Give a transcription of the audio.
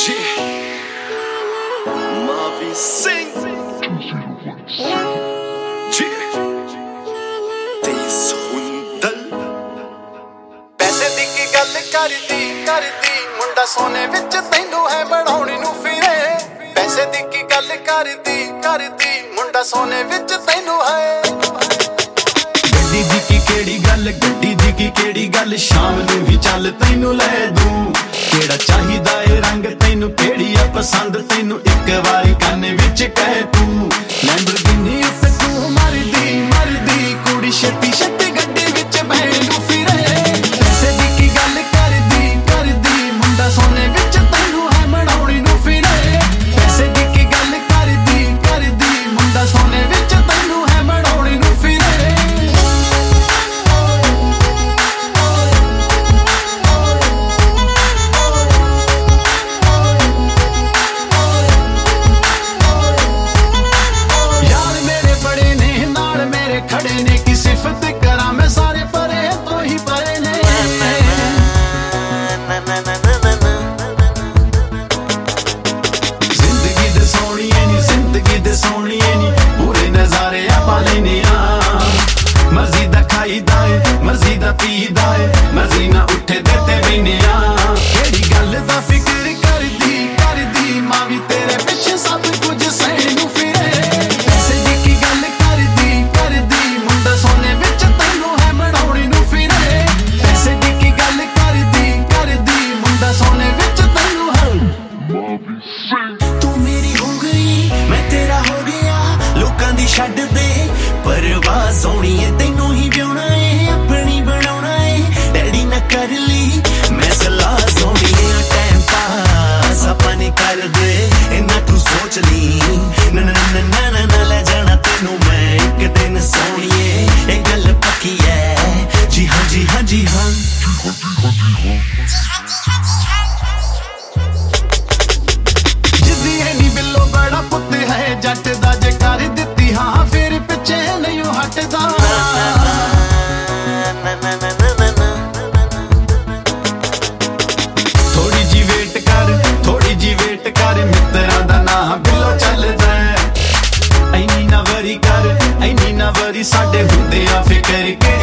Marvin Sing पैसे दी की गल करदी मुंडा सोने विच तैनू है बनाउणी नू फिरे पैसे दी की गल करदी मुंडा सोने विच तैनू है गड्डी दी की केड़ी गल गड्डी दी की केड़ी गल शाम नू ही चल तैनू लै दूं केड़ा चाहिदा ए रंग तैनू केड़ी आ पसंद तैनू एक वारी काने विच कह तू लैम्बोर्गिनी उत्ते तू मरदी कुड़ी छेती छेती गड्डी विच बैठू फिरे पैसे दी की गल करदी मुंडा सोने विच तैनू है बनाउणी नू फिरे पैसे दी की गल करदी मुंडा सोने विच तैनू है बनाउणी नू फिरे खड़े ने की सिफत करा मैं सारे परे तो ही परे ने जिंदगी दे सोहणीए नी पूरे नजारे आपा लेने आ मर्जी दा खाईदा है मर्जी दा पीदा है मर्जी ना उठे देते बैने आ केड़ी गल दा फिक्र करदी मां भी तेरे पिछे सब कुछ सहण नू फिरे पैसे दी की गल करदी मुंडा सोने विच तैनू है बनाउणी नू फिरे पैसे दी की गल करदी मुंडा सोने विच तैनू है तू मेरी हो गई मैं तेरा हो गया लोकां दी छड्ड दे परवाह सोहणी है तैनू ही ब्याहुणा है अपनी बनाउणा है डैडी ना कर ली मैं सलाह सोहणी है टाइम पास ਆਪਾਂ नहीं कर दे इन्ना तू सोच ली ना ले जाना तैनू मैं एक दिन सोहणीए ये गल पक्की है जी हाँ जिद्दी है नी बिल्लो बड़ा पुत्त है जट दा जे कर दित्ती हाँ फिर पिछे नहीं हटदा थोड़ी जी वेट कर मित्तरां दा नाम बिल्लो चलदा ऐनी ना वरी साडे हुंदे आ फिकर के